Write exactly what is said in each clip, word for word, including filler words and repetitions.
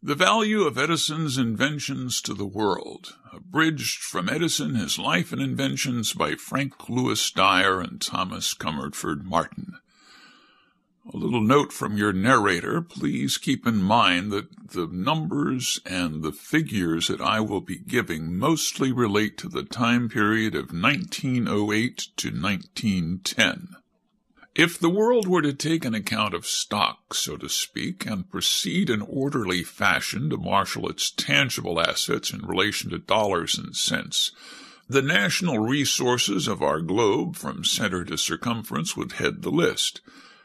The Value of Edison's Inventions to the World, abridged from Edison, His Life and Inventions by Frank Lewis Dyer and Thomas Comerford Martin. A little note from your narrator. Please keep in mind that the numbers and the figures that I will be giving mostly relate to the time period of nineteen oh eight to nineteen ten. If the world were to take an account of stock, so to speak, and proceed in orderly fashion to marshal its tangible assets in relation to dollars and cents, the national resources of our globe from center to circumference would head the list.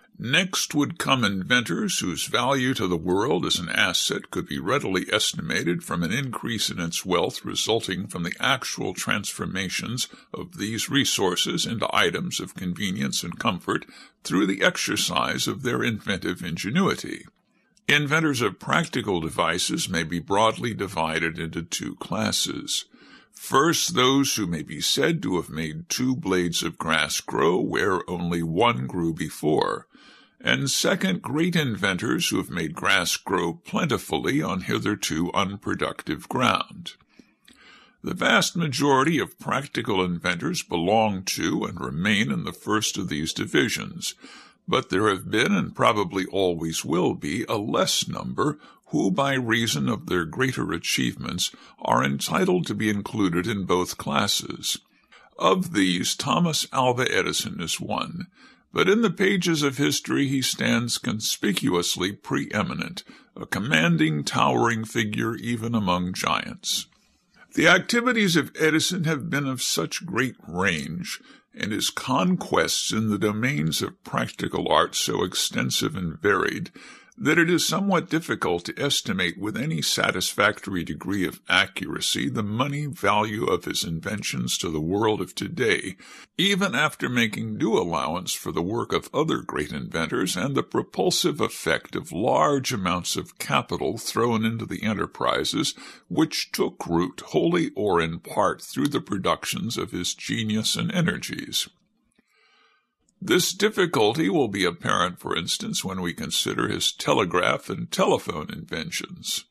Next would come inventors whose value to the world as an asset could be readily estimated from an increase in its wealth resulting from the actual transformations of these resources into items of convenience and comfort through the exercise of their inventive ingenuity. Inventors of practical devices may be broadly divided into two classes. First, those who may be said to have made two blades of grass grow where only one grew before, and second, great inventors who have made grass grow plentifully on hitherto unproductive ground. The vast majority of practical inventors belong to and remain in the first of these divisions, but there have been and probably always will be a less number who, by reason of their greater achievements, are entitled to be included in both classes. Of these, Thomas Alva Edison is one, but in the pages of history he stands conspicuously preeminent, a commanding, towering figure even among giants. The activities of Edison have been of such great range, and his conquests in the domains of practical art so extensive and varied, that it is somewhat difficult to estimate with any satisfactory degree of accuracy the money value of his inventions to the world of today, even after making due allowance for the work of other great inventors and the propulsive effect of large amounts of capital thrown into the enterprises which took root wholly or in part through the productions of his genius and energies. This difficulty will be apparent, for instance, when we consider his telegraph and telephone inventions.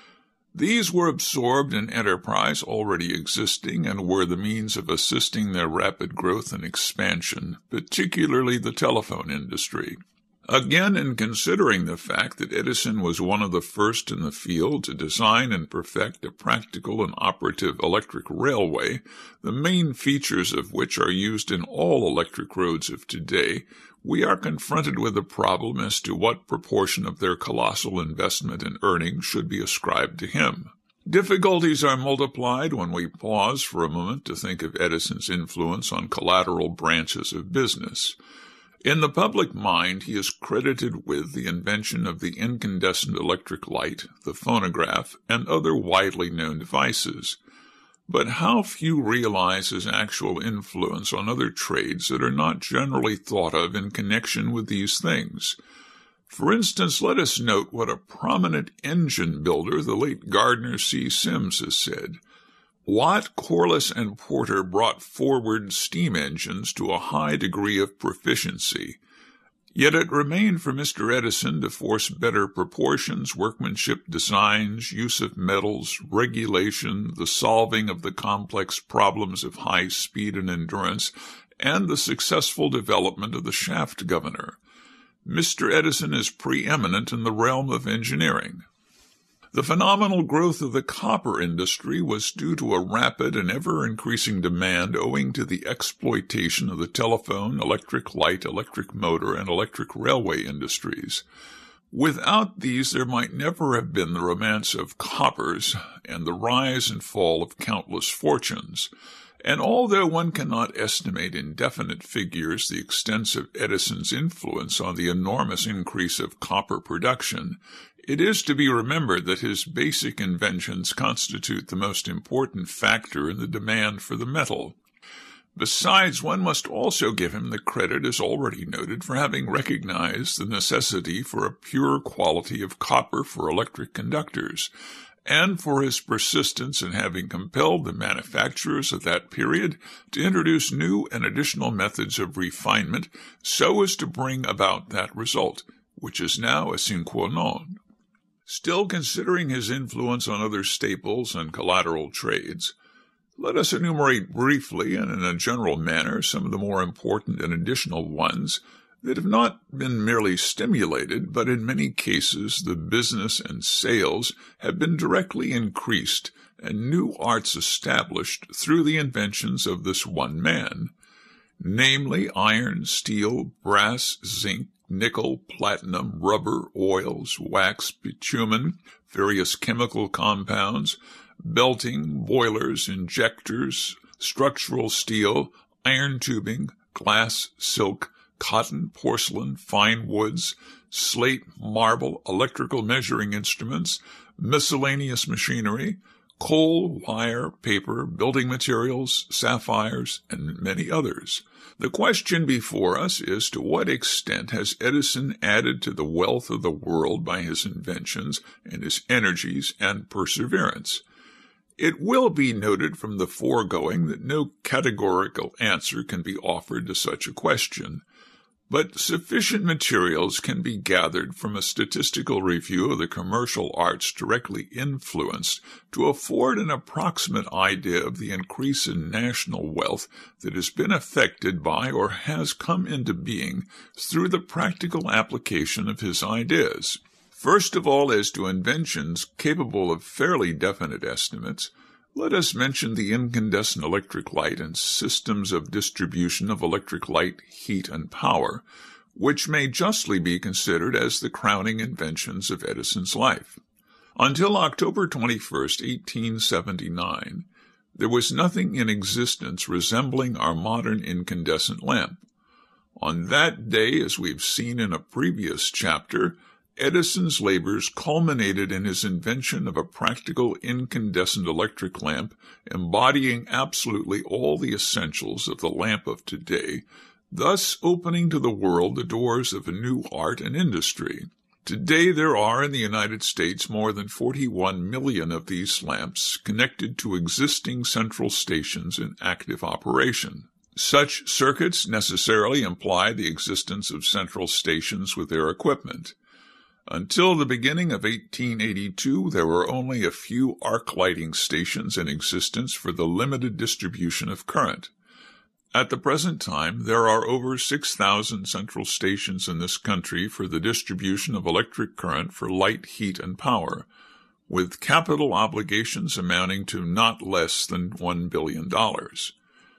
These were absorbed in enterprise already existing and were the means of assisting their rapid growth and expansion, particularly the telephone industry. Again, in considering the fact that Edison was one of the first in the field to design and perfect a practical and operative electric railway, the main features of which are used in all electric roads of today, we are confronted with a problem as to what proportion of their colossal investment and earnings should be ascribed to him. Difficulties are multiplied when we pause for a moment to think of Edison's influence on collateral branches of business. In the public mind, he is credited with the invention of the incandescent electric light, the phonograph, and other widely known devices. But how few realize his actual influence on other trades that are not generally thought of in connection with these things. For instance, let us note what a prominent engine builder, the late Gardner C. Sims, has said. Watt, Corliss, and Porter brought forward steam engines to a high degree of proficiency. Yet it remained for Mister Edison to force better proportions, workmanship, designs, use of metals, regulation, the solving of the complex problems of high speed and endurance, and the successful development of the shaft governor. Mister Edison is preeminent in the realm of engineering. The phenomenal growth of the copper industry was due to a rapid and ever-increasing demand owing to the exploitation of the telephone, electric light, electric motor, and electric railway industries. Without these, there might never have been the romance of coppers and the rise and fall of countless fortunes. And although one cannot estimate in definite figures the extent of Edison's influence on the enormous increase of copper production, it is to be remembered that his basic inventions constitute the most important factor in the demand for the metal. Besides, one must also give him the credit, as already noted, for having recognized the necessity for a pure quality of copper for electric conductors, and for his persistence in having compelled the manufacturers of that period to introduce new and additional methods of refinement so as to bring about that result, which is now a sine qua non. Still considering his influence on other staples and collateral trades, let us enumerate briefly and in a general manner some of the more important and additional ones that have not been merely stimulated, but in many cases the business and sales have been directly increased and new arts established through the inventions of this one man, namely iron, steel, brass, zinc, nickel, platinum, rubber, oils, wax, bitumen, various chemical compounds, belting, boilers, injectors, structural steel, iron tubing, glass, silk, cotton, porcelain, fine woods, slate, marble, electrical measuring instruments, miscellaneous machinery, coal, wire, paper, building materials, sapphires, and many others. The question before us is, to what extent has Edison added to the wealth of the world by his inventions and his energies and perseverance? It will be noted from the foregoing that no categorical answer can be offered to such a question, but sufficient materials can be gathered from a statistical review of the commercial arts directly influenced to afford an approximate idea of the increase in national wealth that has been effected by or has come into being through the practical application of his ideas. First of all, as to inventions capable of fairly definite estimates, let us mention the incandescent electric light and systems of distribution of electric light, heat, and power, which may justly be considered as the crowning inventions of Edison's life. Until October twenty-first, eighteen seventy-nine, there was nothing in existence resembling our modern incandescent lamp. On that day, as we've seen in a previous chapter, Edison's labors culminated in his invention of a practical incandescent electric lamp embodying absolutely all the essentials of the lamp of today, thus opening to the world the doors of a new art and industry. Today there are in the United States more than forty-one million of these lamps connected to existing central stations in active operation. Such circuits necessarily imply the existence of central stations with their equipment. Until the beginning of eighteen eighty-two, there were only a few arc lighting stations in existence for the limited distribution of current. At the present time, there are over six thousand central stations in this country for the distribution of electric current for light, heat, and power, with capital obligations amounting to not less than one billion dollars.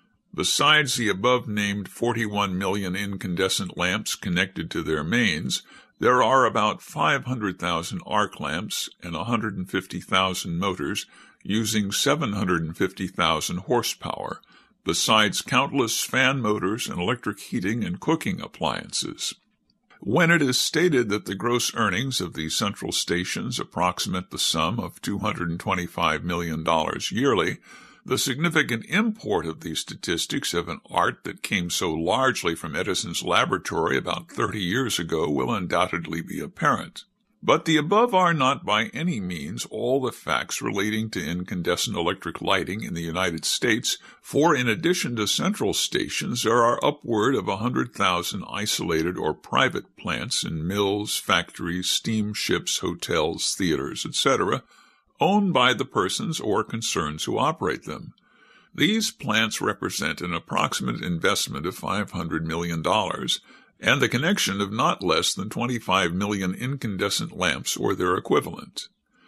Besides the above-named forty-one million incandescent lamps connected to their mains, there are about five hundred thousand arc lamps and one hundred fifty thousand motors using seven hundred fifty thousand horsepower, besides countless fan motors and electric heating and cooking appliances. When it is stated that the gross earnings of these central stations approximate the sum of two hundred twenty-five million dollars yearly, the significant import of these statistics of an art that came so largely from Edison's laboratory about thirty years ago will undoubtedly be apparent. But the above are not by any means all the facts relating to incandescent electric lighting in the United States, for in addition to central stations there are upward of one hundred thousand isolated or private plants in mills, factories, steamships, hotels, theaters, et cetera, owned by the persons or concerns who operate them. These plants represent an approximate investment of five hundred million dollars and the connection of not less than twenty-five million incandescent lamps or their equivalent.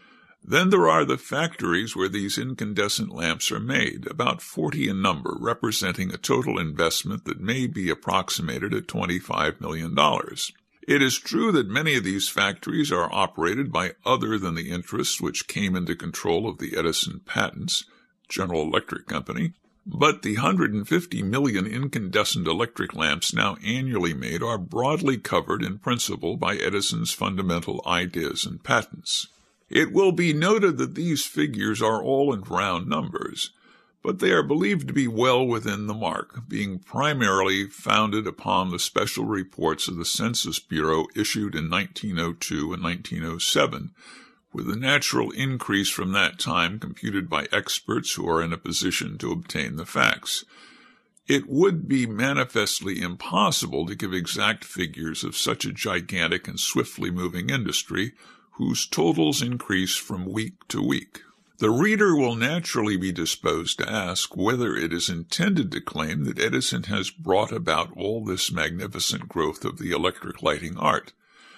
Then there are the factories where these incandescent lamps are made, about forty in number, representing a total investment that may be approximated at twenty-five million dollars. It is true that many of these factories are operated by other than the interests which came into control of the Edison patents, General Electric Company, but the one hundred fifty million incandescent electric lamps now annually made are broadly covered in principle by Edison's fundamental ideas and patents. It will be noted that these figures are all in round numbers, but they are believed to be well within the mark, being primarily founded upon the special reports of the Census Bureau issued in nineteen oh two and nineteen oh seven, with a natural increase from that time computed by experts who are in a position to obtain the facts. It would be manifestly impossible to give exact figures of such a gigantic and swiftly moving industry, whose totals increase from week to week. The reader will naturally be disposed to ask whether it is intended to claim that Edison has brought about all this magnificent growth of the electric lighting art.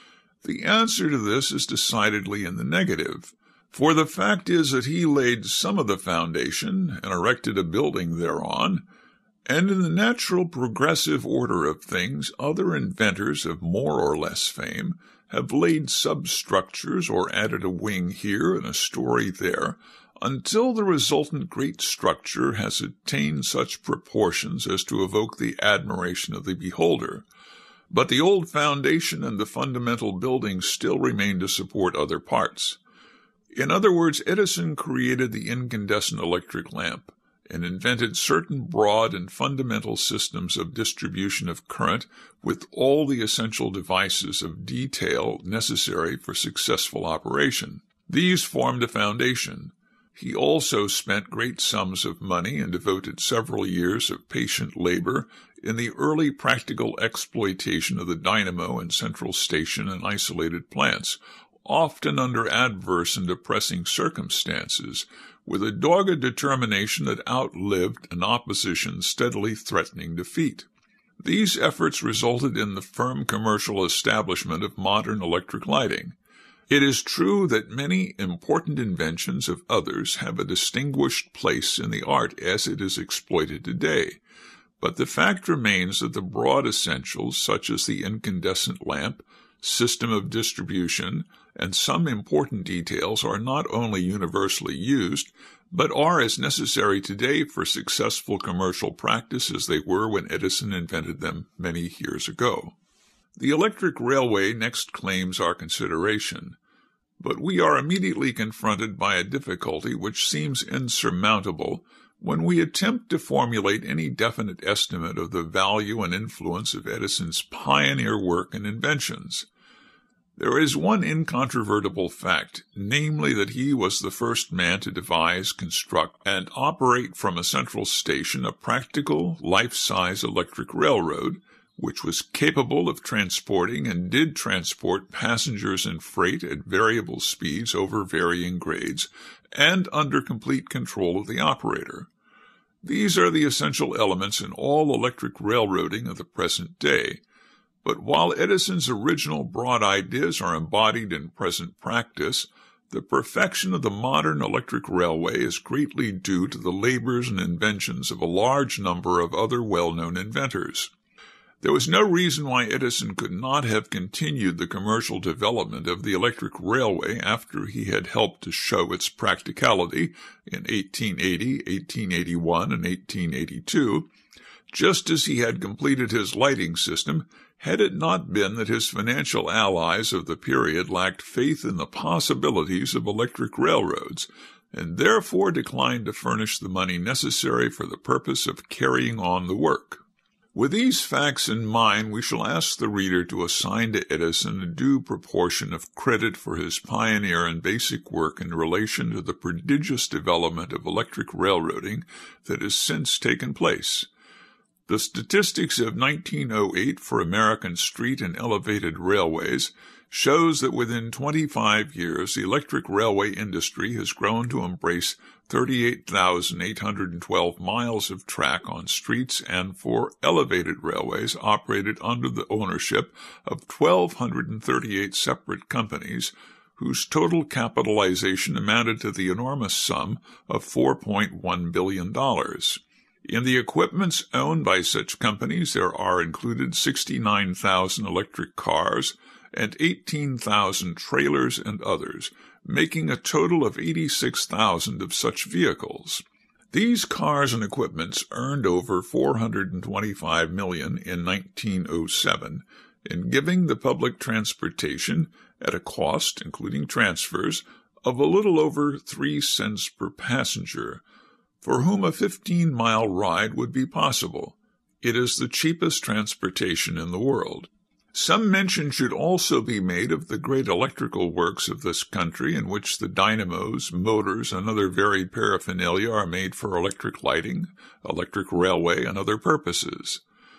The answer to this is decidedly in the negative, for the fact is that he laid some of the foundation and erected a building thereon, and in the natural progressive order of things, other inventors of more or less fame have laid substructures or added a wing here and a story there, until the resultant great structure has attained such proportions as to evoke the admiration of the beholder. But the old foundation and the fundamental building still remain to support other parts. In other words, Edison created the incandescent electric lamp, and invented certain broad and fundamental systems of distribution of current with all the essential devices of detail necessary for successful operation. These formed the foundation. He also spent great sums of money and devoted several years of patient labor in the early practical exploitation of the dynamo and central station in isolated plants, often under adverse and depressing circumstances, with a dogged determination that outlived an opposition steadily threatening defeat. These efforts resulted in the firm commercial establishment of modern electric lighting. It is true that many important inventions of others have a distinguished place in the art as it is exploited today, but the fact remains that the broad essentials, such as the incandescent lamp, system of distribution, and some important details are not only universally used, but are as necessary today for successful commercial practice as they were when Edison invented them many years ago. The electric railway next claims our consideration, but we are immediately confronted by a difficulty which seems insurmountable when we attempt to formulate any definite estimate of the value and influence of Edison's pioneer work and inventions. There is one incontrovertible fact, namely that he was the first man to devise, construct, and operate from a central station a practical, life-size electric railroad, which was capable of transporting and did transport passengers and freight at variable speeds over varying grades, and under complete control of the operator. These are the essential elements in all electric railroading of the present day. But while Edison's original broad ideas are embodied in present practice, the perfection of the modern electric railway is greatly due to the labors and inventions of a large number of other well-known inventors. There was no reason why Edison could not have continued the commercial development of the electric railway after he had helped to show its practicality in eighteen eighty, eighteen eighty-one, and eighteen eighty-two, just as he had completed his lighting system, had it not been that his financial allies of the period lacked faith in the possibilities of electric railroads, and therefore declined to furnish the money necessary for the purpose of carrying on the work. With these facts in mind, we shall ask the reader to assign to Edison a due proportion of credit for his pioneer and basic work in relation to the prodigious development of electric railroading that has since taken place. The statistics of nineteen oh eight for American street and elevated railways shows that within twenty-five years the electric railway industry has grown to embrace thirty-eight thousand eight hundred twelve miles of track on streets and for elevated railways operated under the ownership of one thousand two hundred thirty-eight separate companies, whose total capitalization amounted to the enormous sum of four point one billion dollars. In the equipments owned by such companies there are included sixty-nine thousand electric cars and eighteen thousand trailers and others, making a total of eighty-six thousand of such vehicles. These cars and equipments earned over four hundred twenty-five million dollars in nineteen oh seven, in giving the public transportation at a cost, including transfers, of a little over three cents per passenger, for whom a fifteen-mile ride would be possible. It is the cheapest transportation in the world. Some mention should also be made of the great electrical works of this country in which the dynamos, motors, and other varied paraphernalia are made for electric lighting, electric railway, and other purposes.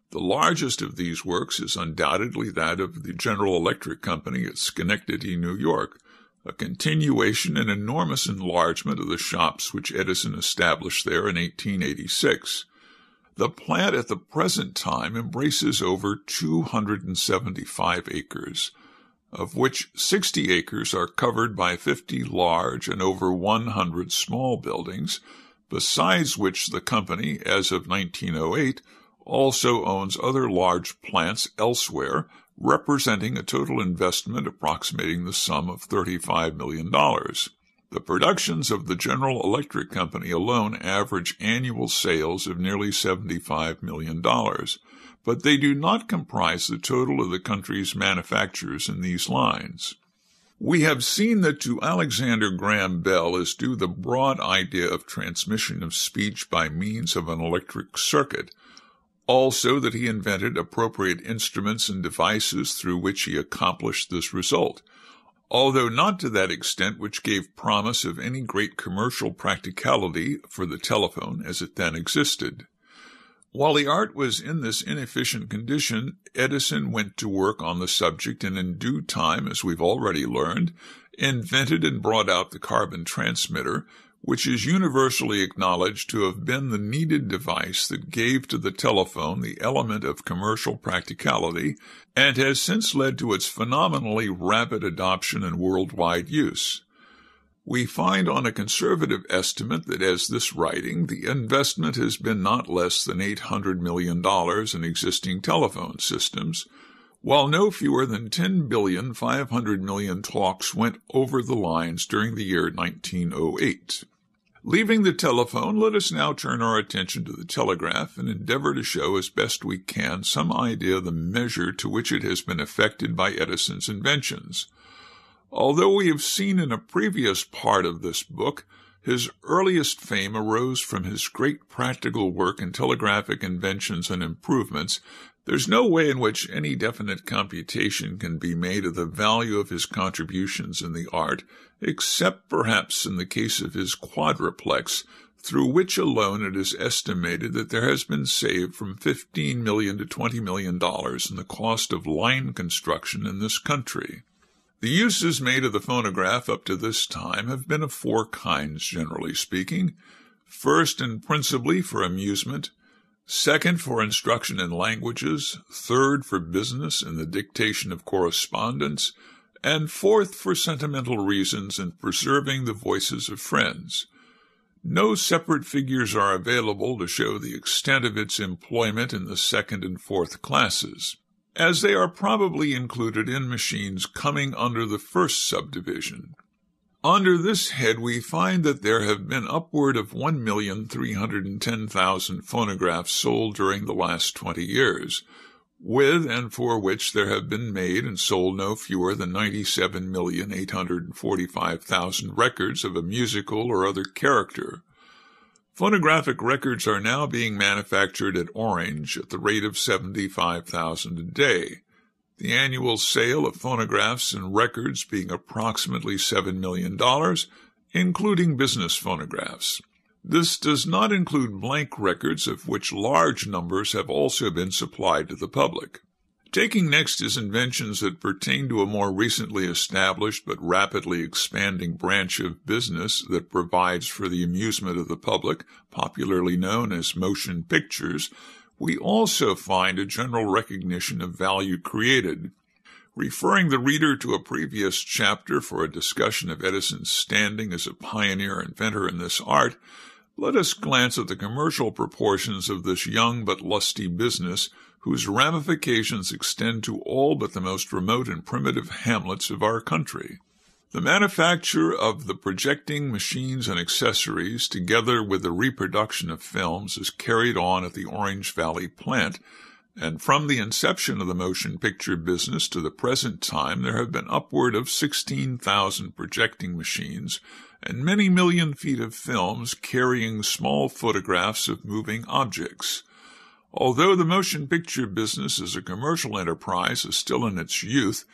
The largest of these works is undoubtedly that of the General Electric Company at Schenectady, New York, a continuation and enormous enlargement of the shops which Edison established there in eighteen eighty-six. The plant at the present time embraces over two hundred seventy-five acres, of which sixty acres are covered by fifty large and over one hundred small buildings, besides which the company, as of nineteen oh eight, also owns other large plants elsewhere, representing a total investment approximating the sum of thirty-five million dollars. The productions of the General Electric Company alone average annual sales of nearly seventy-five million dollars, but they do not comprise the total of the country's manufactures in these lines. We have seen that to Alexander Graham Bell is due the broad idea of transmission of speech by means of an electric circuit, also that he invented appropriate instruments and devices through which he accomplished this result, although not to that extent which gave promise of any great commercial practicality for the telephone as it then existed. While the art was in this inefficient condition, Edison went to work on the subject and in due time, as we've already learned, invented and brought out the carbon transmitter, which is universally acknowledged to have been the needed device that gave to the telephone the element of commercial practicality and has since led to its phenomenally rapid adoption and worldwide use. We find on a conservative estimate that as this writing, the investment has been not less than eight hundred million dollars in existing telephone systems, while no fewer than ten billion five hundred million talks went over the lines during the year nineteen oh eight. Leaving the telephone, let us now turn our attention to the telegraph and endeavor to show as best we can some idea of the measure to which it has been affected by Edison's inventions. Although we have seen in a previous part of this book, his earliest fame arose from his great practical work in telegraphic inventions and improvements, there's no way in which any definite computation can be made of the value of his contributions in the art, except perhaps in the case of his quadruplex, through which alone it is estimated that there has been saved from fifteen million dollars to twenty million dollars in the cost of line construction in this country. The uses made of the phonograph up to this time have been of four kinds, generally speaking. First and principally for amusement, second for instruction in languages, third for business and the dictation of correspondence, and fourth for sentimental reasons in preserving the voices of friends. No separate figures are available to show the extent of its employment in the second and fourth classes, as they are probably included in machines coming under the first subdivision. Under this head we find that there have been upward of one million three hundred ten thousand phonographs sold during the last twenty years, with and for which there have been made and sold no fewer than ninety-seven million eight hundred forty-five thousand records of a musical or other character. Phonographic records are now being manufactured at Orange at the rate of seventy-five thousand a day, the annual sale of phonographs and records being approximately seven million dollars, including business phonographs. This does not include blank records, of which large numbers have also been supplied to the public. Taking next his inventions that pertain to a more recently established but rapidly expanding branch of business that provides for the amusement of the public, popularly known as motion pictures, we also find a general recognition of value created. Referring the reader to a previous chapter for a discussion of Edison's standing as a pioneer inventor in this art, let us glance at the commercial proportions of this young but lusty business, whose ramifications extend to all but the most remote and primitive hamlets of our country. The manufacture of the projecting machines and accessories, together with the reproduction of films, is carried on at the Orange Valley plant, and from the inception of the motion picture business to the present time there have been upward of sixteen thousand projecting machines and many million feet of films carrying small photographs of moving objects. Although the motion picture business as a commercial enterprise is still in its youth,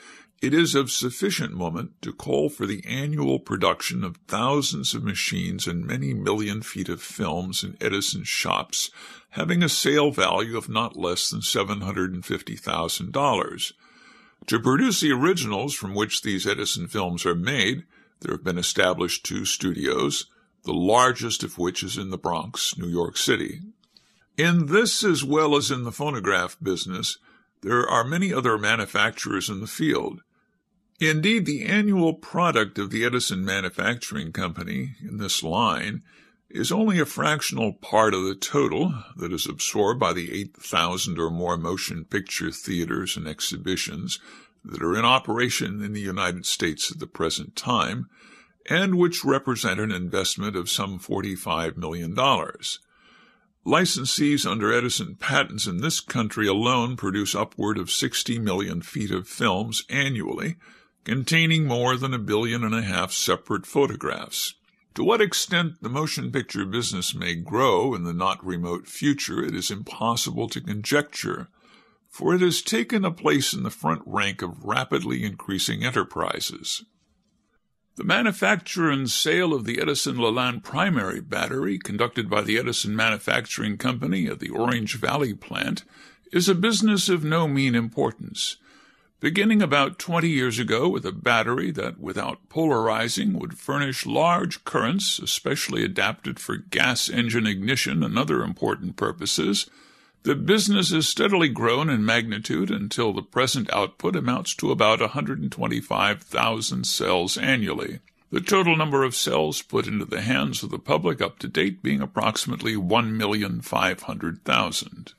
it is of sufficient moment to call for the annual production of thousands of machines and many million feet of films in Edison's shops, having a sale value of not less than seven hundred fifty thousand dollars. To produce the originals from which these Edison films are made, there have been established two studios, the largest of which is in the Bronx, New York City. In this, as well as in the phonograph business, there are many other manufacturers in the field. Indeed, the annual product of the Edison Manufacturing Company in this line is only a fractional part of the total that is absorbed by the eight thousand or more motion picture theaters and exhibitions that are in operation in the United States at the present time, and which represent an investment of some forty-five million dollars. Licensees under Edison patents in this country alone produce upward of sixty million feet of films annually, containing more than a billion and a half separate photographs. To what extent the motion picture business may grow in the not-remote future it is impossible to conjecture, for it has taken a place in the front rank of rapidly increasing enterprises. The manufacture and sale of the Edison Lalande primary battery, conducted by the Edison Manufacturing Company at the Orange Valley plant, is a business of no mean importance. Beginning about twenty years ago with a battery that, without polarizing, would furnish large currents, especially adapted for gas engine ignition and other important purposes, the business has steadily grown in magnitude until the present output amounts to about one hundred twenty-five thousand cells annually, the total number of cells put into the hands of the public up to date being approximately one million five hundred thousand.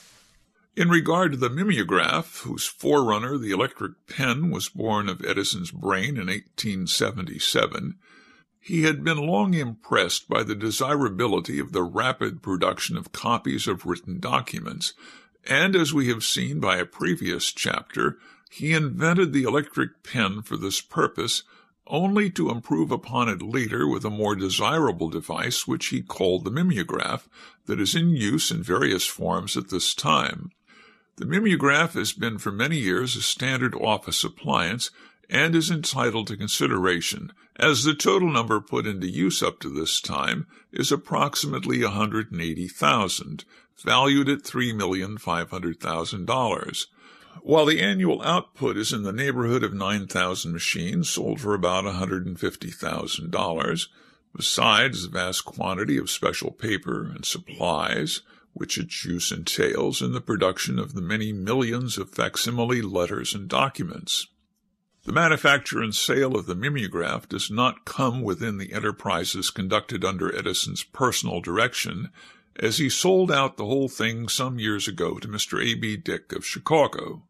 In regard to the mimeograph, whose forerunner, the electric pen, was born of Edison's brain in eighteen seventy-seven, he had been long impressed by the desirability of the rapid production of copies of written documents, and, as we have seen by a previous chapter, he invented the electric pen for this purpose, only to improve upon it later with a more desirable device which he called the mimeograph, that is in use in various forms at this time. The mimeograph has been for many years a standard office appliance and is entitled to consideration, as the total number put into use up to this time is approximately one hundred eighty thousand, valued at three million five hundred thousand dollars, while the annual output is in the neighborhood of nine thousand machines sold for about one hundred fifty thousand dollars, besides the vast quantity of special paper and supplies which its use entails in the production of the many millions of facsimile letters and documents. The manufacture and sale of the mimeograph does not come within the enterprises conducted under Edison's personal direction, as he sold out the whole thing some years ago to Mister A B Dick of Chicago.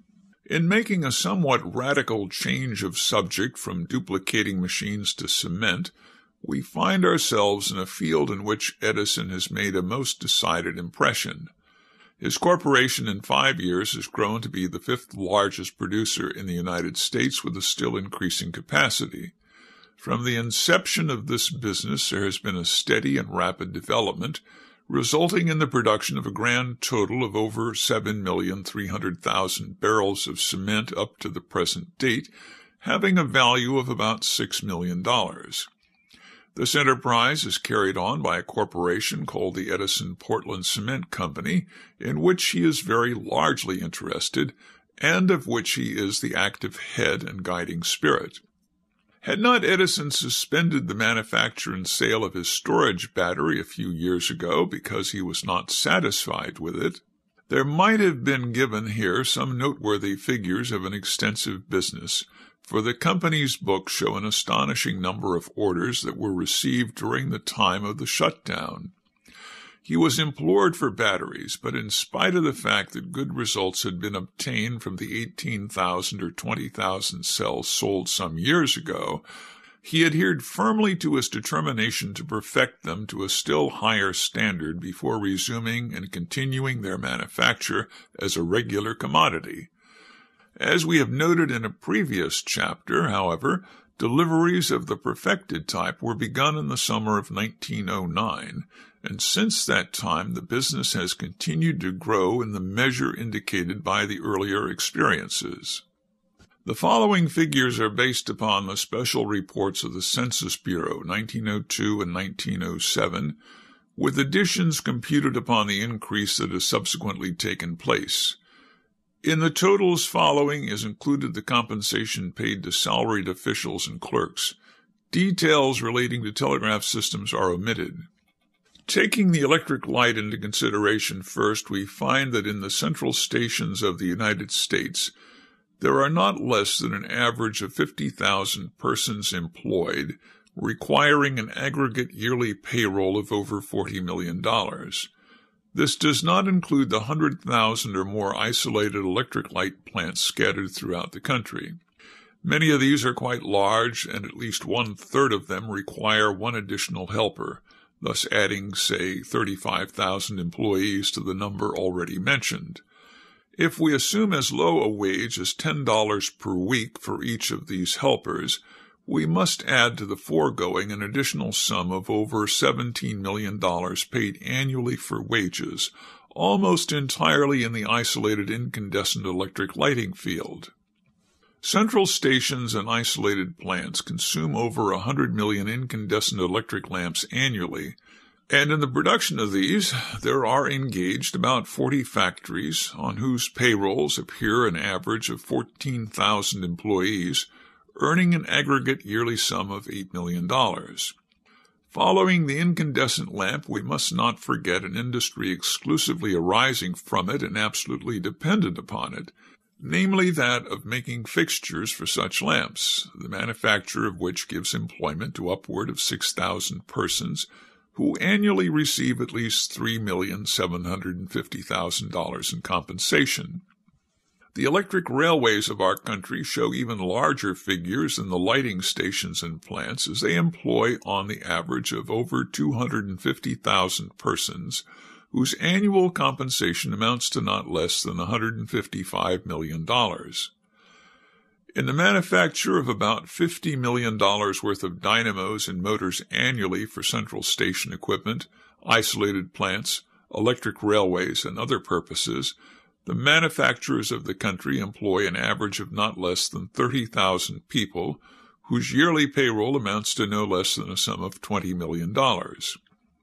In making a somewhat radical change of subject from duplicating machines to cement, we find ourselves in a field in which Edison has made a most decided impression. His corporation in five years has grown to be the fifth largest producer in the United States with a still increasing capacity. From the inception of this business there has been a steady and rapid development, resulting in the production of a grand total of over seven million three hundred thousand barrels of cement up to the present date, having a value of about six million dollars. This enterprise is carried on by a corporation called the Edison Portland Cement Company, in which he is very largely interested, and of which he is the active head and guiding spirit. Had not Edison suspended the manufacture and sale of his storage battery a few years ago because he was not satisfied with it, there might have been given here some noteworthy figures of an extensive business, for the company's books show an astonishing number of orders that were received during the time of the shutdown. He was implored for batteries, but in spite of the fact that good results had been obtained from the eighteen thousand or twenty thousand cells sold some years ago, he adhered firmly to his determination to perfect them to a still higher standard before resuming and continuing their manufacture as a regular commodity. As we have noted in a previous chapter, however, deliveries of the perfected type were begun in the summer of nineteen oh nine, and since that time the business has continued to grow in the measure indicated by the earlier experiences. The following figures are based upon the special reports of the Census Bureau, nineteen oh two and nineteen oh seven, with additions computed upon the increase that has subsequently taken place. In the totals following is included the compensation paid to salaried officials and clerks. Details relating to telegraph systems are omitted. Taking the electric light into consideration first, we find that in the central stations of the United States, there are not less than an average of fifty thousand persons employed, requiring an aggregate yearly payroll of over forty million dollars. This does not include the one hundred thousand or more isolated electric light plants scattered throughout the country. Many of these are quite large, and at least one-third of them require one additional helper, thus adding, say, thirty-five thousand employees to the number already mentioned. If we assume as low a wage as ten dollars per week for each of these helpers, we must add to the foregoing an additional sum of over seventeen million dollars paid annually for wages, almost entirely in the isolated incandescent electric lighting field. Central stations and isolated plants consume over one hundred million incandescent electric lamps annually, and in the production of these, there are engaged about forty factories on whose payrolls appear an average of fourteen thousand employees, earning an aggregate yearly sum of eight million dollars. Following the incandescent lamp, we must not forget an industry exclusively arising from it and absolutely dependent upon it, namely that of making fixtures for such lamps, the manufacture of which gives employment to upward of six thousand persons, who annually receive at least three million seven hundred fifty thousand dollars in compensation. The electric railways of our country show even larger figures than the lighting stations and plants, as they employ on the average of over two hundred fifty thousand persons, whose annual compensation amounts to not less than one hundred fifty-five million dollars. In the manufacture of about fifty million dollars worth of dynamos and motors annually for central station equipment, isolated plants, electric railways, and other purposes, the manufacturers of the country employ an average of not less than thirty thousand people, whose yearly payroll amounts to no less than a sum of twenty million dollars.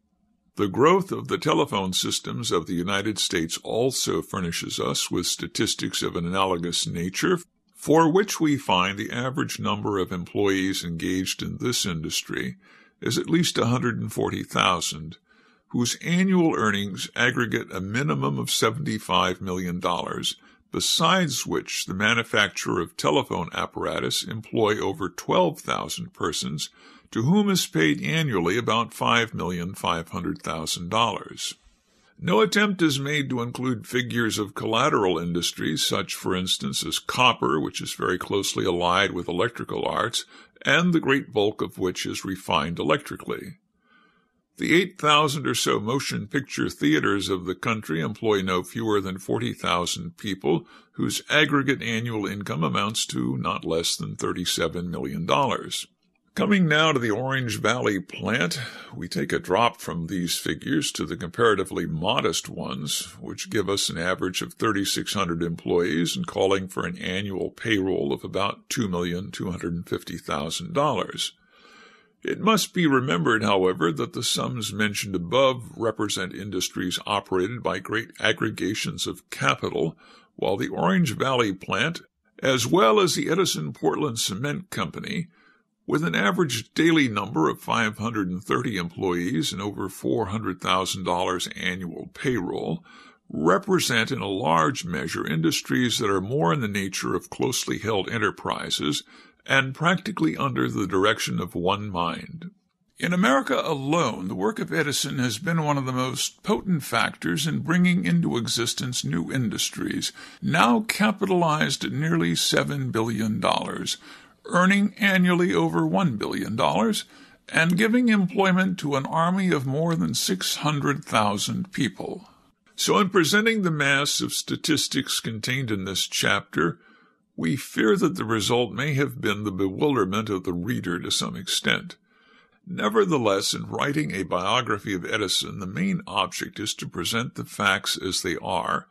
The growth of the telephone systems of the United States also furnishes us with statistics of an analogous nature, for which we find the average number of employees engaged in this industry is at least one hundred forty thousand, whose annual earnings aggregate a minimum of seventy-five million dollars, besides which the manufacturer of telephone apparatus employ over twelve thousand persons, to whom is paid annually about five million five hundred thousand dollars. No attempt is made to include figures of collateral industries, such, for instance, as copper, which is very closely allied with electrical arts, and the great bulk of which is refined electrically. The eight thousand or so motion picture theaters of the country employ no fewer than forty thousand people, whose aggregate annual income amounts to not less than thirty-seven million dollars. Coming now to the Orange Valley plant, we take a drop from these figures to the comparatively modest ones, which give us an average of thirty-six hundred employees and calling for an annual payroll of about two million two hundred fifty thousand dollars. It must be remembered, however, that the sums mentioned above represent industries operated by great aggregations of capital, while the Orange Valley plant, as well as the Edison Portland Cement Company, with an average daily number of five hundred thirty employees and over four hundred thousand dollars annual payroll, represent in a large measure industries that are more in the nature of closely held enterprises and practically under the direction of one mind. In America alone, the work of Edison has been one of the most potent factors in bringing into existence new industries, now capitalized at nearly seven billion dollars, earning annually over one billion dollars, and giving employment to an army of more than six hundred thousand people. So in presenting the mass of statistics contained in this chapter, we fear that the result may have been the bewilderment of the reader to some extent. Nevertheless, in writing a biography of Edison, the main object is to present the facts as they are,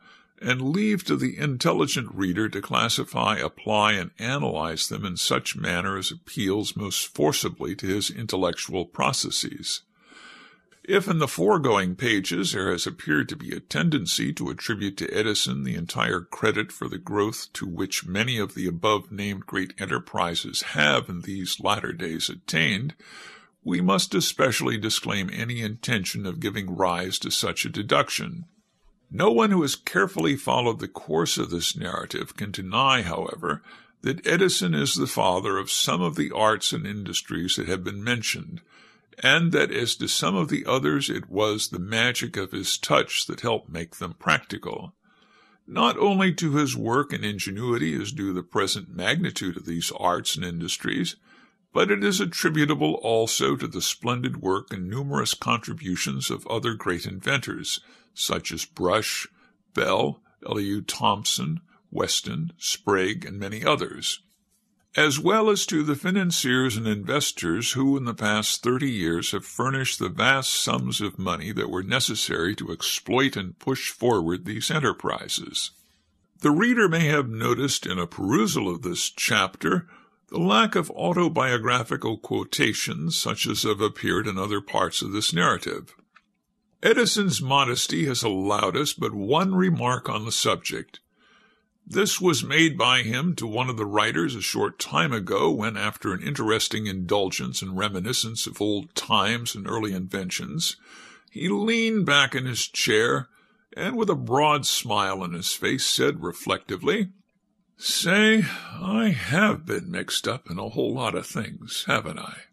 and leave to the intelligent reader to classify, apply, and analyze them in such manner as appeals most forcibly to his intellectual processes. If in the foregoing pages there has appeared to be a tendency to attribute to Edison the entire credit for the growth to which many of the above-named great enterprises have in these latter days attained, we must especially disclaim any intention of giving rise to such a deduction. No one who has carefully followed the course of this narrative can deny, however, that Edison is the father of some of the arts and industries that have been mentioned, and that as to some of the others it was the magic of his touch that helped make them practical. Not only to his work and ingenuity is due the present magnitude of these arts and industries, but it is attributable also to the splendid work and numerous contributions of other great inventors, such as Brush, Bell, Elihu Thomson, Weston, Sprague, and many others, as well as to the financiers and investors who in the past thirty years have furnished the vast sums of money that were necessary to exploit and push forward these enterprises. The reader may have noticed in a perusal of this chapter the lack of autobiographical quotations such as have appeared in other parts of this narrative. Edison's modesty has allowed us but one remark on the subject. This was made by him to one of the writers a short time ago when, after an interesting indulgence and reminiscence of old times and early inventions, he leaned back in his chair and, with a broad smile on his face, said reflectively, "Say, I have been mixed up in a whole lot of things, haven't I?"